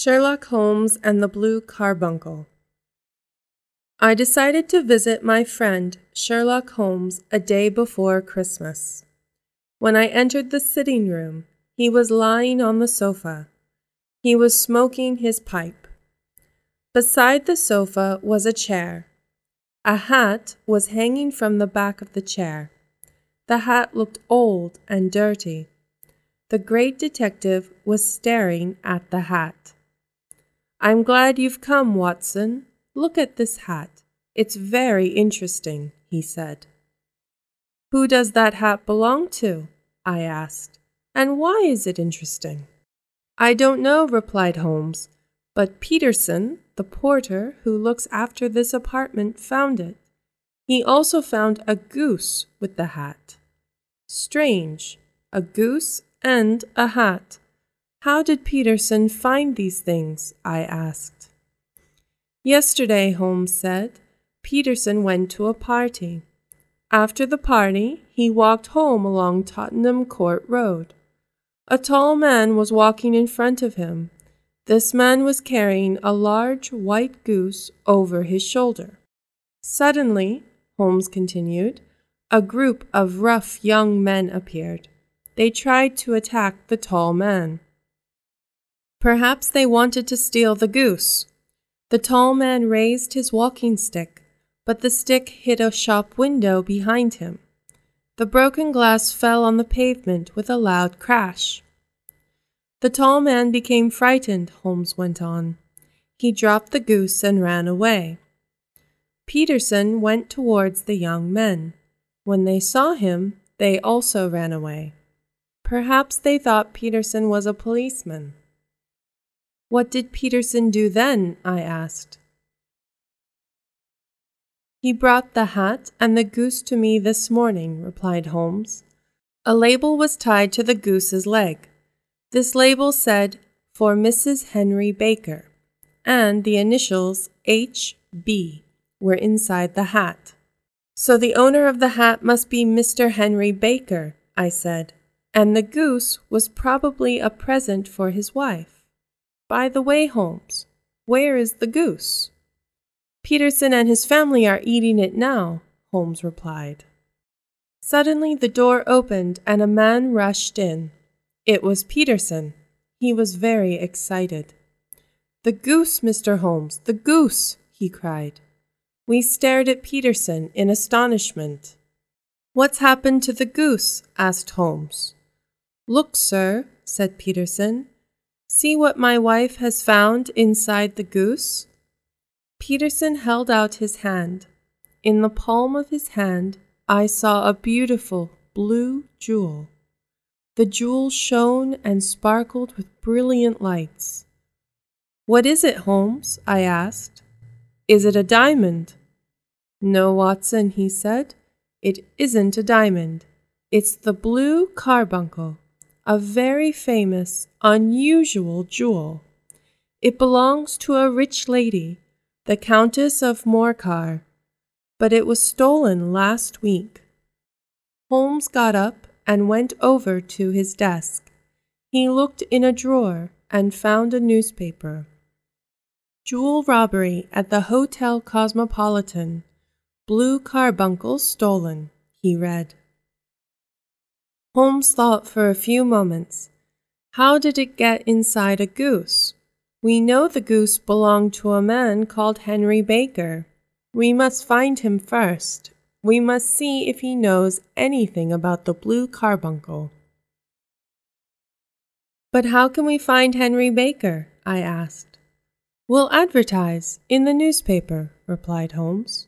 Sherlock Holmes and the Blue Carbuncle. I decided to visit my friend Sherlock Holmes a day before Christmas. When I entered the sitting room, he was lying on the sofa. He was smoking his pipe. Beside the sofa was a chair. A hat was hanging from the back of the chair. The hat looked old and dirty. The great detective was staring at the hat. "I'm glad you've come, Watson. Look at this hat. It's very interesting," he said. "Who does that hat belong to?" I asked. "And why is it interesting?" "I don't know," replied Holmes, "but Peterson, the porter who looks after this apartment, found it. He also found a goose with the hat." "Strange, a goose and a hat. How did Peterson find these things?" I asked. "Yesterday," Holmes said, "Peterson went to a party. After the party, he walked home along Tottenham Court Road. A tall man was walking in front of him. This man was carrying a large white goose over his shoulder. Suddenly," Holmes continued, "a group of rough young men appeared. They tried to attack the tall man. Perhaps they wanted to steal the goose. The tall man raised his walking stick, but the stick hit a shop window behind him. The broken glass fell on the pavement with a loud crash. The tall man became frightened," Holmes went on. "He dropped the goose and ran away. Peterson went towards the young men. When they saw him, they also ran away. Perhaps they thought Peterson was a policeman." "What did Peterson do then?" I asked. "He brought the hat and the goose to me this morning," replied Holmes. "A label was tied to the goose's leg. This label said, 'For Mrs. Henry Baker,' and the initials H.B. were inside the hat." "So the owner of the hat must be Mr. Henry Baker," I said, "and the goose was probably a present for his wife. By the way, Holmes, where is the goose?" "Peterson and his family are eating it now," Holmes replied. Suddenly the door opened and a man rushed in. It was Peterson. He was very excited. "The goose, Mr. Holmes, the goose!" he cried. We stared at Peterson in astonishment. "What's happened to the goose?" asked Holmes. "Look, sir," said Peterson. "See what my wife has found inside the goose?" Peterson held out his hand. In the palm of his hand, I saw a beautiful blue jewel. The jewel shone and sparkled with brilliant lights. "What is it, Holmes?" I asked. "Is it a diamond?" "No, Watson," he said. "It isn't a diamond. It's the Blue Carbuncle, a very famous, unusual jewel. It belongs to a rich lady, the Countess of Morcar, but it was stolen last week." Holmes got up and went over to his desk. He looked in a drawer and found a newspaper. "Jewel robbery at the Hotel Cosmopolitan. Blue Carbuncle stolen," he read. Holmes thought for a few moments. How did it get inside a goose? We know the goose belonged to a man called Henry Baker. We must find him first. We must see if he knows anything about the Blue Carbuncle. "But how can we find Henry Baker?" I asked. "We'll advertise in the newspaper," replied Holmes.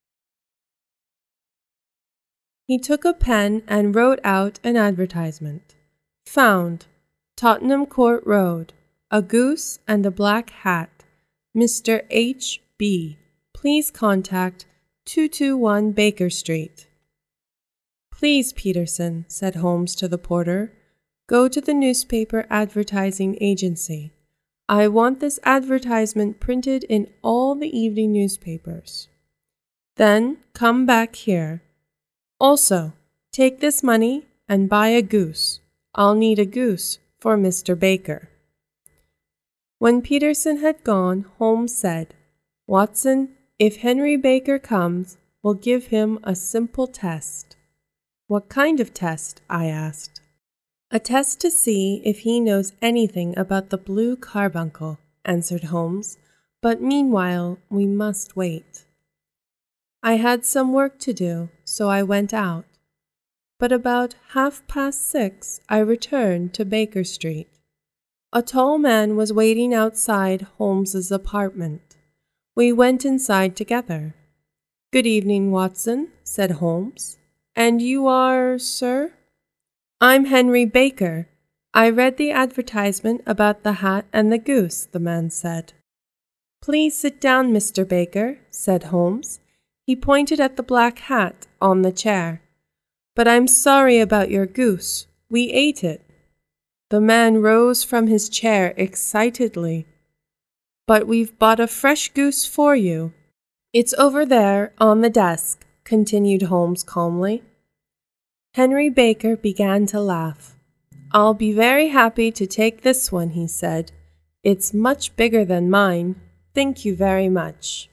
He took a pen and wrote out an advertisement. "Found, Tottenham Court Road, a goose and a black hat. Mr. H.B. Please contact 221 Baker Street." "Please, Peterson," said Holmes to the porter, "go to the newspaper advertising agency. I want this advertisement printed in all the evening newspapers. Then come back here. Also, take this money and buy a goose. I'll need a goose for Mr. Baker." When Peterson had gone, Holmes said, "Watson, if Henry Baker comes, we'll give him a simple test." "What kind of test?" I asked. "A test to see if he knows anything about the blue carbuncle," answered Holmes, "but meanwhile we must wait." I had some work to do, so I went out. But about 6:30 I returned to Baker Street. A tall man was waiting outside Holmes's apartment. We went inside together. "Good evening, Watson," said Holmes. "And you are, sir?" "I'm Henry Baker. I read the advertisement about the hat and the goose," the man said. "Please sit down, Mr. Baker," said Holmes. He pointed at the black hat on the chair. "But I'm sorry about your goose. We ate it." The man rose from his chair excitedly. "But we've bought a fresh goose for you. It's over there on the desk," continued Holmes calmly. Henry Baker began to laugh. "I'll be very happy to take this one," he said. "It's much bigger than mine. Thank you very much."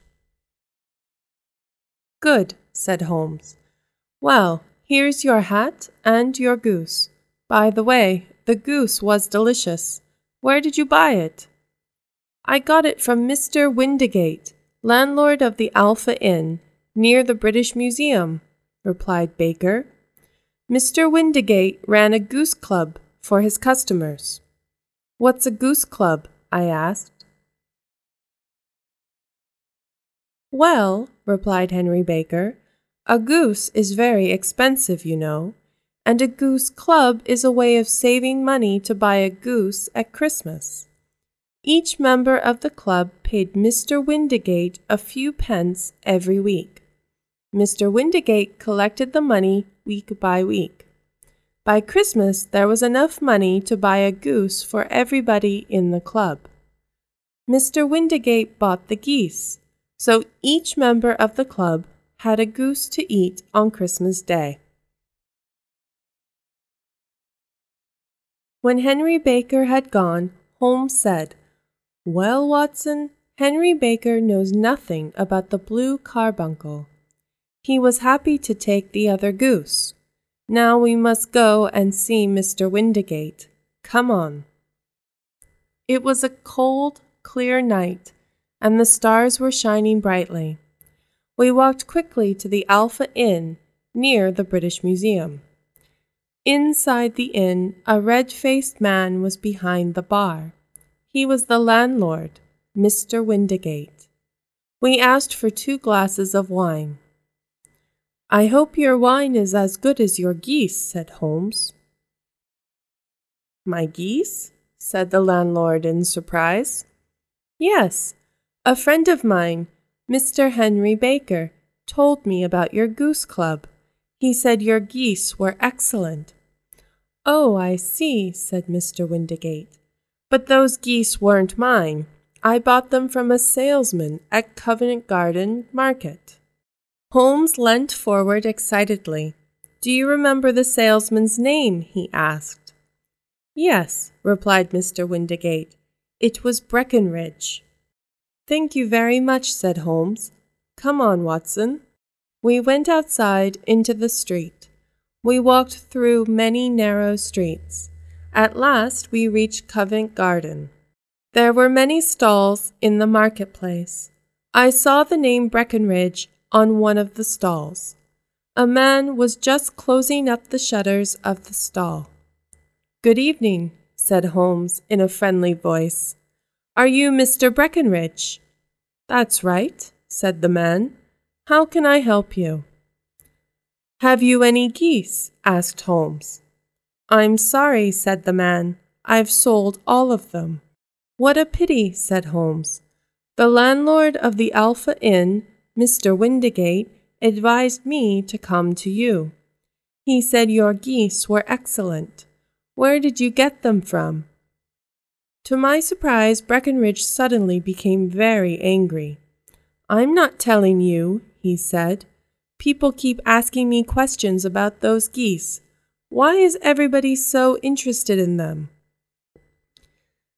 "Good," said Holmes. "Well, here's your hat and your goose. By the way, the goose was delicious. Where did you buy it?" "I got it from Mr. Windigate, landlord of the Alpha Inn, near the British Museum," replied Baker. "Mr. Windigate ran a goose club for his customers." "What's a goose club?" I asked. "Well," replied Henry Baker, "a goose is very expensive, you know, and a goose club is a way of saving money to buy a goose at Christmas. Each member of the club paid Mr. Windigate a few pence every week. Mr. Windigate collected the money week by week. By Christmas, there was enough money to buy a goose for everybody in the club. Mr. Windigate bought the geese, so each member of the club had a goose to eat on Christmas Day." When Henry Baker had gone, Holmes said, "Well, Watson, Henry Baker knows nothing about the blue carbuncle. He was happy to take the other goose. Now we must go and see Mr. Windigate. Come on." It was a cold, clear night, and the stars were shining brightly. We walked quickly to the Alpha Inn, near the British Museum. Inside the inn, a red-faced man was behind the bar. He was the landlord, Mr. Windigate. We asked for 2 glasses of wine. "I hope your wine is as good as your geese," said Holmes. "My geese?" said the landlord in surprise. "Yes, a friend of mine, Mr. Henry Baker, told me about your goose club. He said your geese were excellent." "Oh, I see," said Mr. Windigate. "But those geese weren't mine. I bought them from a salesman at Covent Garden Market." Holmes leant forward excitedly. "Do you remember the salesman's name?" he asked. "Yes," replied Mr. Windigate. "It was Breckenridge." "Thank you very much," said Holmes. "Come on, Watson." We went outside into the street. We walked through many narrow streets. At last we reached Covent Garden. There were many stalls in the marketplace. I saw the name Breckenridge on one of the stalls. A man was just closing up the shutters of the stall. "Good evening," said Holmes in a friendly voice. "Are you Mr. Breckenridge?" "That's right," said the man. "How can I help you?" "Have you any geese?" asked Holmes. "I'm sorry," said the man. "I've sold all of them." "What a pity," said Holmes. "The landlord of the Alpha Inn, Mr. Windigate, advised me to come to you. He said your geese were excellent. Where did you get them from?" To my surprise, Breckenridge suddenly became very angry. "I'm not telling you," he said. "People keep asking me questions about those geese. Why is everybody so interested in them?"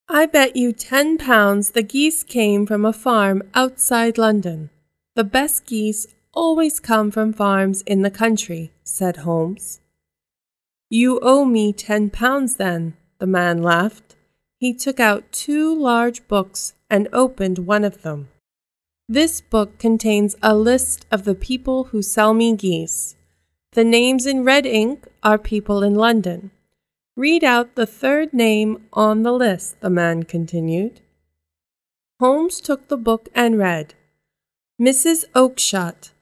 I bet you £10 the geese came from a farm outside London. The best geese always come from farms in the country, said Holmes. You owe me £10 then, the man laughed. He took out 2 large books and opened one of them. This book contains a list of the people who sell me geese. The names in red ink are people in London. Read out the 3rd name on the list, the man continued. Holmes took the book and read, Mrs. Oakshott,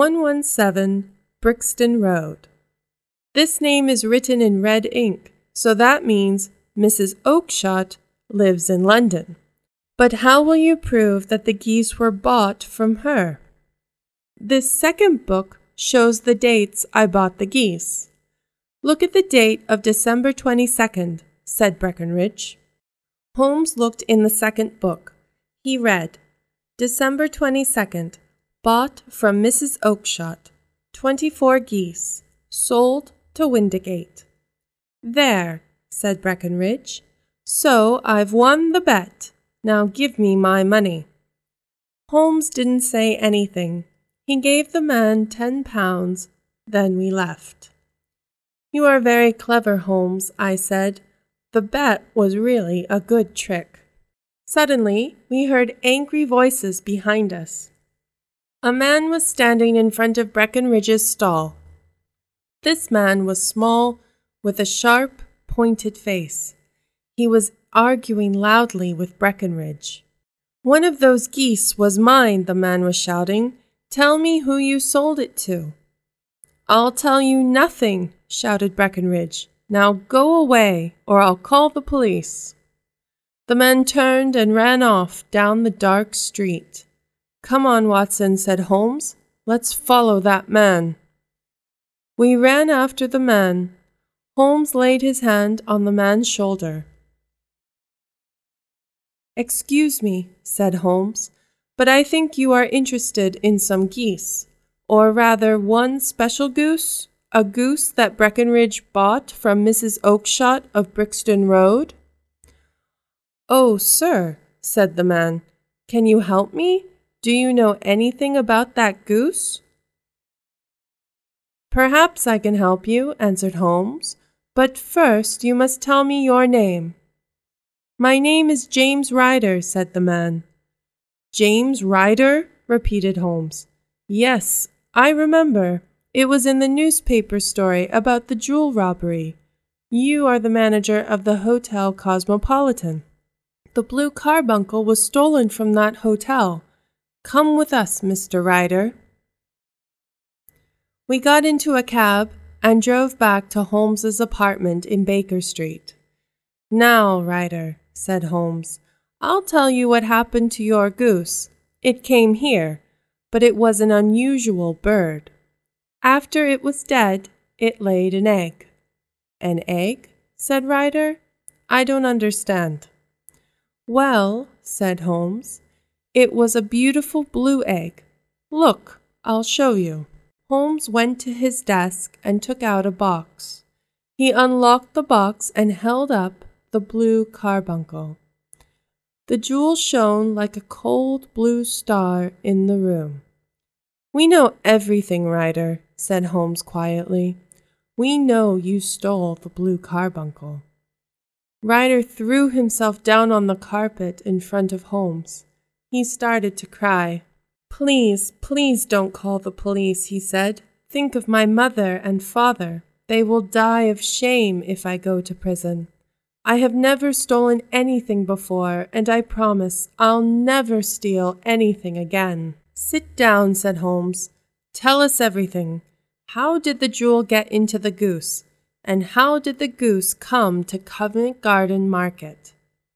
117 Brixton Road. This name is written in red ink, so that means Mrs. Oakshott lives in London. But how will you prove that the geese were bought from her? This second book shows the dates I bought the geese. Look at the date of December 22nd, said Breckenridge. Holmes looked in the second book. He read, December 22nd, bought from Mrs. Oakshott, 24 geese, sold to Windigate. There, said Breckenridge. So I've won the bet. Now give me my money. Holmes didn't say anything. He gave the man £10. Then we left. You are very clever, Holmes, I said. The bet was really a good trick. Suddenly, we heard angry voices behind us. A man was standing in front of Breckenridge's stall. This man was small, with a sharp, pointed face. He was arguing loudly with Breckenridge. One of those geese was mine, the man was shouting. Tell me who you sold it to. I'll tell you nothing, shouted Breckenridge. Now go away, or I'll call the police. The man turned and ran off down the dark street. Come on, Watson, said Holmes. Let's follow that man. We ran after the man. Holmes laid his hand on the man's shoulder. Excuse me, said Holmes, but I think you are interested in some geese, or rather one special goose, a goose that Breckenridge bought from Mrs. Oakshott of Brixton Road. Oh, sir, said the man, can you help me? Do you know anything about that goose? Perhaps I can help you, answered Holmes, but first you must tell me your name. My name is James Ryder, said the man. James Ryder? Repeated Holmes. Yes, I remember. It was in the newspaper story about the jewel robbery. You are the manager of the Hotel Cosmopolitan. The blue carbuncle was stolen from that hotel. Come with us, Mr. Ryder. We got into a cab and drove back to Holmes's apartment in Baker Street. Now, Ryder, said Holmes, I'll tell you what happened to your goose. It came here, but it was an unusual bird. After it was dead, it laid an egg. An egg? Said Ryder. I don't understand. Well, said Holmes, it was a beautiful blue egg. Look, I'll show you. Holmes went to his desk and took out a box. He unlocked the box and held up the blue carbuncle. The jewel shone like a cold blue star in the room. We know everything, Ryder, said Holmes quietly. We know you stole the blue carbuncle. Ryder threw himself down on the carpet in front of Holmes. He started to cry. Please, please don't call the police, he said. Think of my mother and father. They will die of shame if I go to prison. I have never stolen anything before, and I promise I'll never steal anything again. Sit down, said Holmes. Tell us everything. How did the jewel get into the goose? And how did the goose come to Covent Garden Market?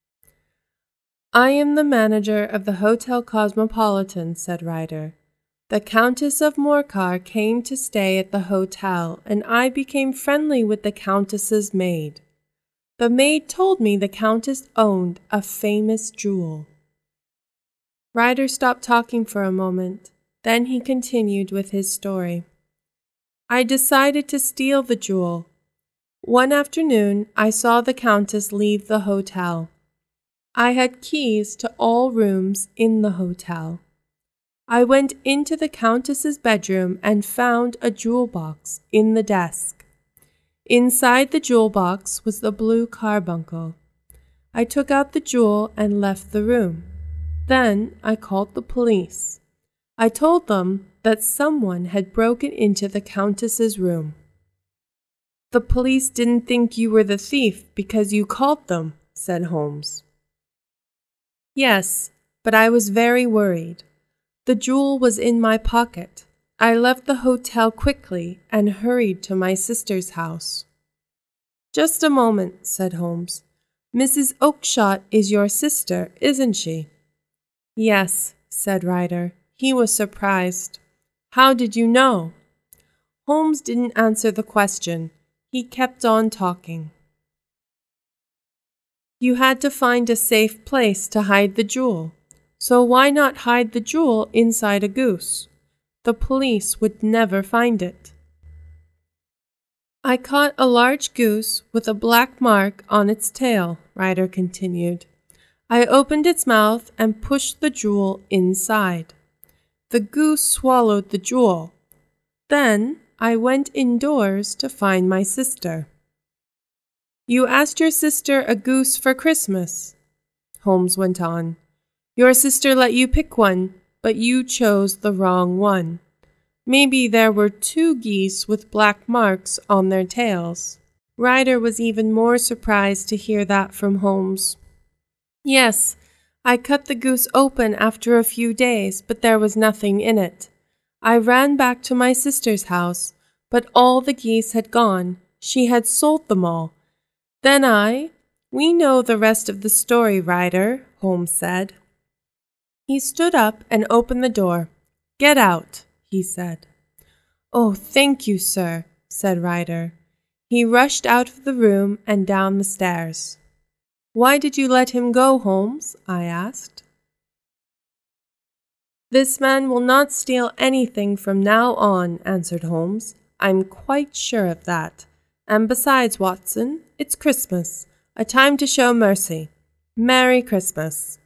I am the manager of the Hotel Cosmopolitan, said Ryder. The Countess of Morcar came to stay at the hotel, and I became friendly with the Countess's maid. The maid told me the Countess owned a famous jewel. Ryder stopped talking for a moment. Then he continued with his story. I decided to steal the jewel. One afternoon, I saw the Countess leave the hotel. I had keys to all rooms in the hotel. I went into the Countess's bedroom and found a jewel box in the desk. Inside the jewel box was the blue carbuncle. I took out the jewel and left the room. Then I called the police. I told them that someone had broken into the Countess's room. The police didn't think you were the thief because you called them, said Holmes. Yes, but I was very worried. The jewel was in my pocket. I left the hotel quickly and hurried to my sister's house. Just a moment, said Holmes. Mrs. Oakshott is your sister, isn't she? Yes, said Ryder. He was surprised. How did you know? Holmes didn't answer the question. He kept on talking. You had to find a safe place to hide the jewel. So why not hide the jewel inside a goose? The police would never find it. I caught a large goose with a black mark on its tail, Ryder continued. I opened its mouth and pushed the jewel inside. The goose swallowed the jewel. Then I went indoors to find my sister. You asked your sister a goose for Christmas, Holmes went on. Your sister let you pick one, but you chose the wrong one. Maybe there were 2 geese with black marks on their tails. Ryder was even more surprised to hear that from Holmes. Yes, I cut the goose open after a few days, but there was nothing in it. I ran back to my sister's house, but all the geese had gone. She had sold them all. Then We know the rest of the story, Ryder, Holmes said. He stood up and opened the door. Get out, he said. Oh, thank you, sir, said Ryder. He rushed out of the room and down the stairs. Why did you let him go, Holmes? I asked. This man will not steal anything from now on, answered Holmes. I'm quite sure of that. And besides, Watson, it's Christmas, a time to show mercy. Merry Christmas.